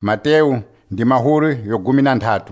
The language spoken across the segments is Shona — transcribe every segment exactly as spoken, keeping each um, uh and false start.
Mateu ndi mahuri yogumi na nthatu.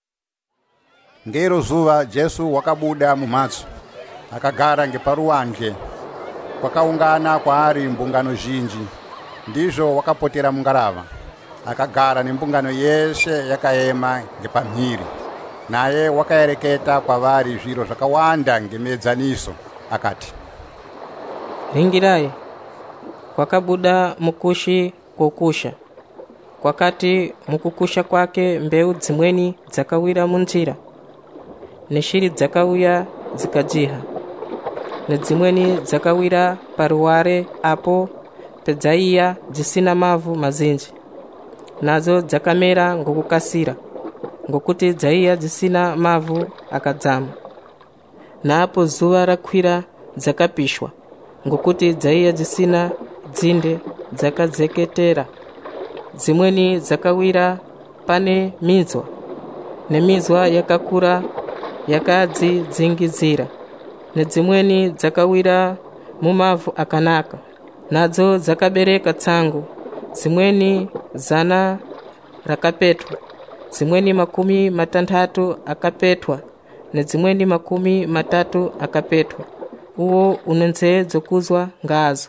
Ngero zuva Jesu wakabuda mumatso akagara ngeparuwanje kwakaungana kwaari mbungano zhinji, ndizvo wakapotera mungarava akagara nembungano yeshe yakaema ngepamhiri, naye wakaereketa kwavari zviro zvakawanda ngemedzaniso akati, ringirai, kwakabuda mukushi kokusha. Kwakati mukukusha kwake mbeu dzimweni dzakawira munjira, neshiri dzakauya dzikajiha, nedzimweni dzakawira paruware apo pedzaiya dzisina mavu mazinji, nazo dzakamera ngokukasira, ngokuti dzaiya dzisina mavu akadzama. Naapo zuva rakwira dzakapishwa, ngokuti dzaiya dzisina dzinde dzakadzeketera. Zimweni dzakawira pane mizwa, nemizwa yakakura yakadzidzingizira, nedzimweni dzakawira mumavu akanaka, nadzo dzakabereka tsangu, zimweni zana rakapetwa, zimweni makumi matanthatu akapetwa, nedzimweni makumi matatu akapetwa. Uwo une nzee dzokuzwa ngazo.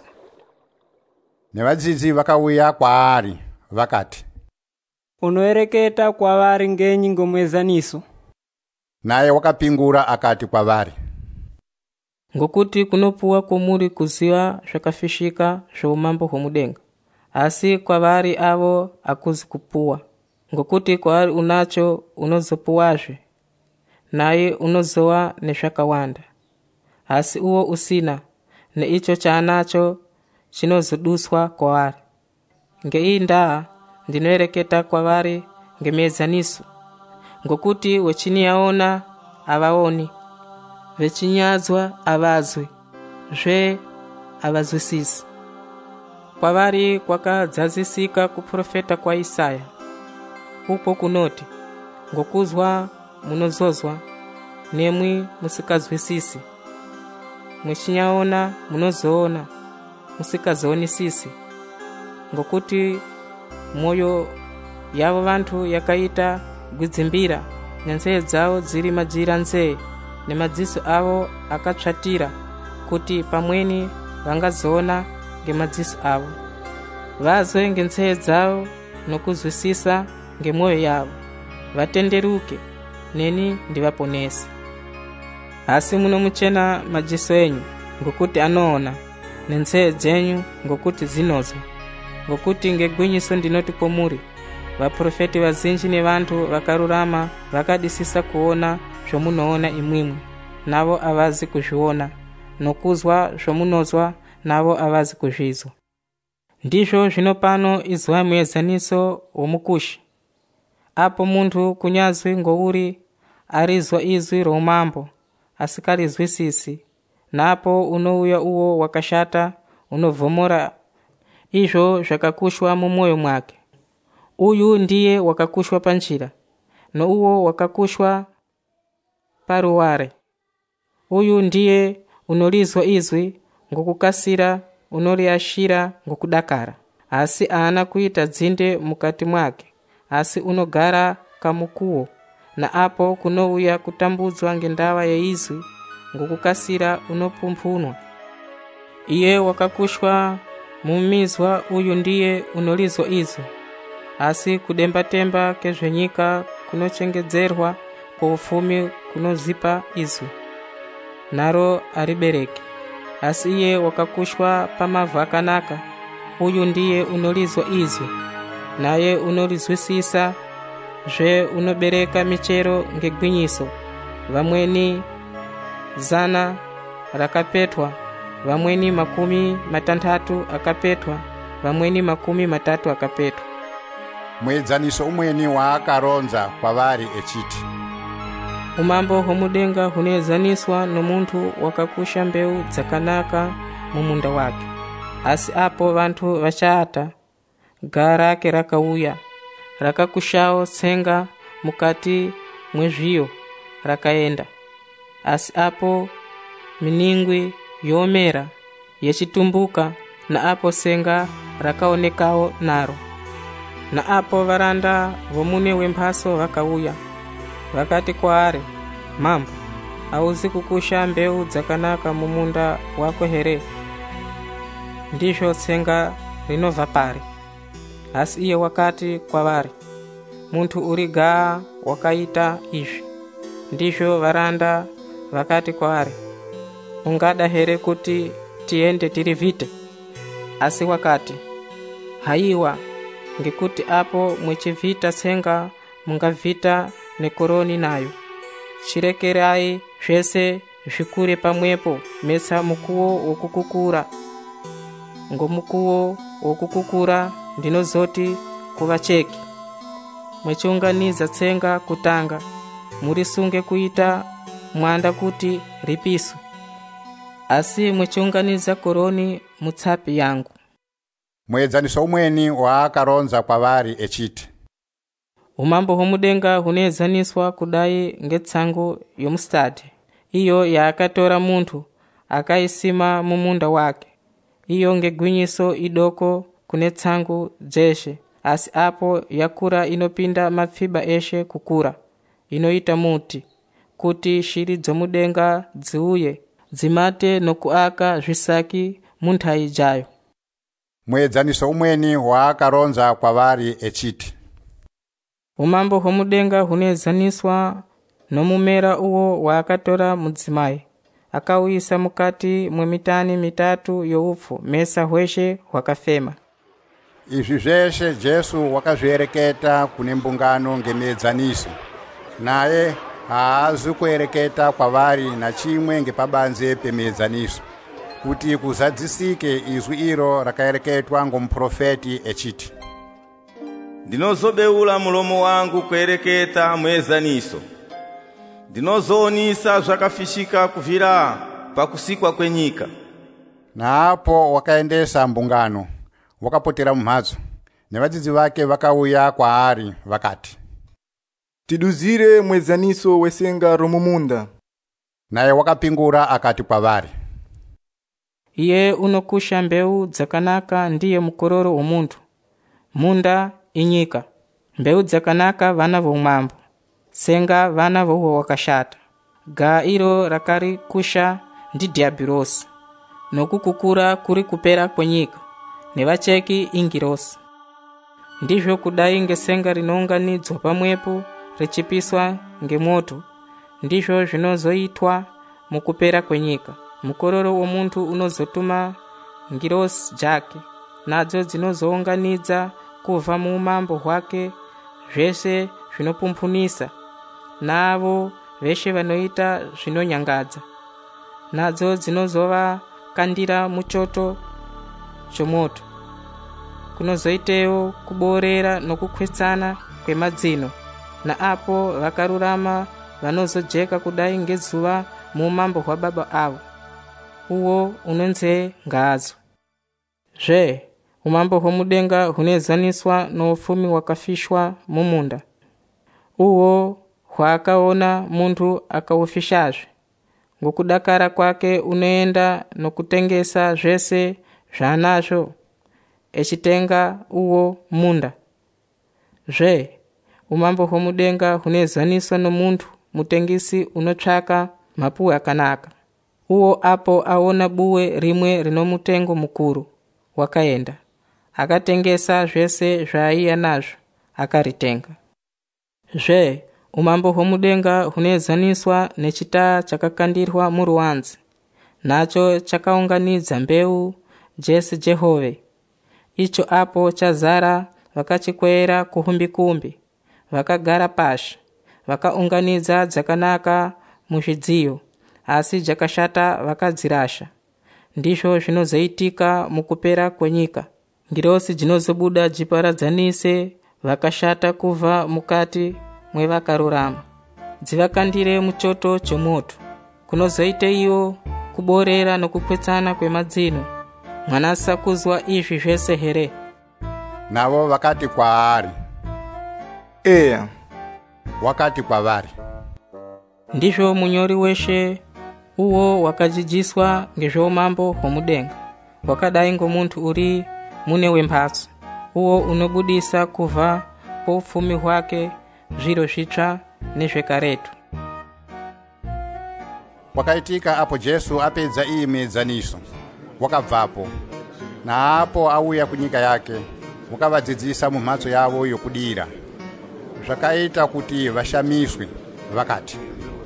Nevadzidzi vakauya kwaari vakati, unoereketa kwavari ngenyi ngomwezaniso? Naye wakapingura akati kwavari, ngokuti kunopuwa komuri kuziva zvakafishika zvoumambo hwomudenga, asi kwavari avo akuzi kupuwa, ngokuti kwaari unacho unozopuwazve, naye unozowa nezvakawanda. Asi uwo usina, neicho chaanacho chinozoduswa kwaari. Ngeiyi ndaa ndinoereketa kwavari ngemedzaniso, ngokuti wechiniyaona avaoni, vechinyadzwa avazwi, zve avazwisisi. Kwavari kwakadzazisika kuprofeta kwa Isaya, upo kunoti, ngokuzwa munozozwa, nemwi musikazwisisi, mwechinyaona munozoona, musikazoonisisi, ngokuti moyo yavo vantu yakaita gwidzimbira, nenzee dzavo dziri majira nzee, nemadziso avo akatsvatira, kuti pamweni vangazoona ngemadziso avo, vazwe ngenzee dzavo nokuzwisisa ngemoyo yavo, vatenderuke, neni ndivaponese. Asi munomuchena madziso enyu, ngokuti anoona, nenzee dzenyu ngokuti zinozwa. Ngokuti ngegwinyiso ndinoti komuri, vaprofeti vazinji nevantu vakarurama vakadisisa kuona zvomunoona imwimwi, navo avazi kuzviona, nokuzwa zvomunozwa, navo avazi kuzvizwa. Ndizvo zvino pano izwa muezaniso womukushi, apo muntu kunyazwi ngouri arizwa izwi roumambo, asikarizwisisi, napo unouya uwo wakashata unovhomora izvo zvakakushwa mumwoyo mwake. Uyu ndiye wakakushwa panjira, nouwo wakakushwa paruware. Uyu ndiye unolizwa izwi ngokukasira, unoriashira ngokudakara, asi aana kuita dzinde mukati mwake, asi unogara kamukuwo, na apo kunouya kutambudzwa ngendava yeizwi ngokukasira unopumphunwa. Iye wakakushwa mumizwa, uyu ndiye unolizwa izwi, asi kudemba-temba kezvenyika kunochengedzerwa kwa ufumi kunozipa izwi, naro aribereki. Asi iye wakakushwa pamavhu akanaka, uyu ndiye unolizwa izwi, naye unolizwisisa, zve unobereka michero ngegwinyiso, vamweni zana rakapetwa, vamweni makumi matanthatu akapetwa, vamweni makumi matatu akapetwa. Muedzaniso umweni waakaronza kwavari echiti, umambo hwomudenga hunoedzaniswa nomuntu wakakusha mbeu dzakanaka mumunda wake. Asi apo vantu vachaata, gaha rake rakauya, rakakushawo tsenga mukati mwezviyo rakaenda. Asi apo miningwi yomera yechitumbuka, na apo senga rakaonekawo naro. Na apo varanda vomune wemphaso vakauya vakati kwaari, mambo, hauzi kukusha mbeu dzakanaka mumunda wako here? Ndizvo tsenga rinobva pari? Asi iye wakati kwavari, munthu uri gaa wakaita izvi. Ndizvo varanda vakati kwaari, ungada here kuti tiende tirivhite? Asi wakati, haiwa, ngekuti apo mwechivhita tsenga mungavhita nekoroni nayo. Chirekerai zvese zvikure pamwepo metsa mukuwo wokukukura. Ngomukuwo wokukukura ndinozoti kuvacheki. Mwechiunganidza tsenga kutanga, murisunge kuita mwanda kuti ripiso. Asi mwechiunganidza koroni mutsapi yangu. Muedzaniso umweni waakaronza kwavari echiti, umambo hwomudenga hunoedzaniswa kudai ngetsango yomustadi, iyo yaakatora munthu akaisima mumunda wake. Iyo ngegwinyiso idoko kune tsango dzeshe, asi apo yakura inopinda mapfiba eshe kukura, inoita muti kuti shiri dzomudenga dziuye dzimate nokuaka zvisaki munthai jayo. Muedzaniso umweni waakaronza kwavari echiti, umambo hwomudenga hunoedzaniswa nomumera uwo waakatora mudzimai akauyisa mukati mwemitani mitatu youpfu mesa hweshe hwakafema. Izvi zveshe Jesu wakazviereketa kune mbungano ngemuedzaniso, naye haazi kuereketa kwavari nachimwe ngepabanze pemuedzaniso, kuti kuzadzisike izwi iro rakaereketwa ngomuprofeti echiti, ndinozobeula mulomo wangu kuereketa muedzaniso, ndinozoonisa zvakafishika kuvira pakusikwa kwenyika. Naapo wakaendesa mbungano, wakapotera mumhatso, nevadzidzi vake vakauya kwaari vakati, tiduzire muedzaniso wesenga romumunda. Naye wakapingura akati kwavari, iye unokusha mbeu dzakanaka ndiye mukororo womunthu. Munda inyika, mbeu dzakanaka vana vomwambo, senga vana vowo wakashata. Gaa iro rakari kusha ndi diabilosi, nokukukura kuri kupera kwenyika, nevacheki ingirosi. Ndizvo kudai ngesenga rinounganidzwa pamwepo richipiswa ngemoto, ndizvo zvinozoitwa mukupera kwenyika. Mukororo womunthu unozotuma ngirosi jake, nadzo dzinozounganidza kubva muumambo hwake zvese zvinopumphunisa, navo veshe vanoita zvinonyangadza, nadzo dzinozova kandira muchoto chomoto. Kunozoitewo kuboorera nokukwetsana kwemadzino, na apo vakarurama vanozojeka kudai ngezuva muumambo hwababa avo, uwo unonze ngazo. Zve umambo hwomudenga hunoedzaniswa noufumi wakafishwa mumunda, uwo hwaakaona munthu akaufishazve. Ngokudakara kwake unoenda nokutengesa zvese zvaanazvo, echitenga uwo munda. Zve umambo hwomudenga hunoedzaniswa nomunthu mutengesi unotsvaka mapuwe akanaka, uwo apo aona buwe rimwe rinomutengo mukuru, wakaenda akatengesa zvese zvaaiya nazvo akaritenga. Zve umambo hwomudenga hunoedzaniswa nechita chakakandirwa muruwanzi, nacho chakaunganidza mbeu dzese Jehove. Icho apo chazara vakachikwera kuhumbikumbi, vakagara pashi, vakaunganidza dzakanaka muzvidziyo, asi jakashata vakadzirasha. Ndizvo zvinozoitika mukupera kwenyika. Ngirosi dzinozobuda dziparadzanise vakashata kubva mukati mwevakarurama, dzivakandire muchoto chomoto. Kunozoite iyo kuboorera nokukwetsana kwemadzino. Mwanasa kuzwa izvi zvese here? Navo vakati kwaari, eya. Wakati kwavari, ndizvo munyori weshe uwo wakadzidziswa ngezvoumambo hwomudenga, wakadai ngomunthu uri mune wemphatso. uwo unobudisa kuva poufumi hwake zviro zvitsva nezvekaretu. Wakaitika apo Jesu apedza iyi miedzaniso, wakabvapo, na apo auya kunyika yake, wakavadzidzisa mu mhatso yavo yokudira. Zvakaita kuti vashamiswe, vakati,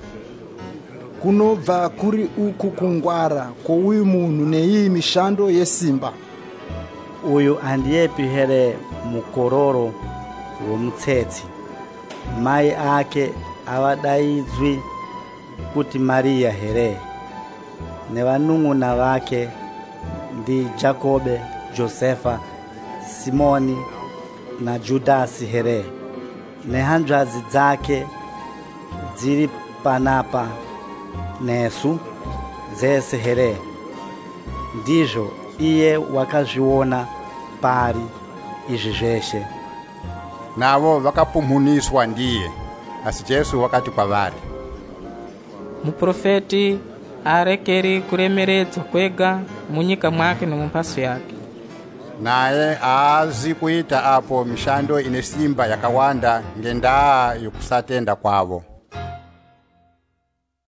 kunobva kuri uku kungwara kwouyu munhu neiyi mishando yesimba. Uyu handiepi here mukororo womutsetse? Mai ake avadaidzwi kuti Maria here? Nevanun'una vake ndi Jakobe, Josefa, Simoni na Judasi here? Nehanzvadzi dzake dziri panapa nesu dzese here? Ndizvo iye wakazviona pari izvi zveshe? Navo vakapumhuniswa ndiye. Asi Jesu wakati kwavari, muprofeti arekeri kuremeredzwa kwega munyika mwake nomumhaso yake. naye aazi kuita apo mishando ine simba yakawanda ngendaa yokusatenda kwavo.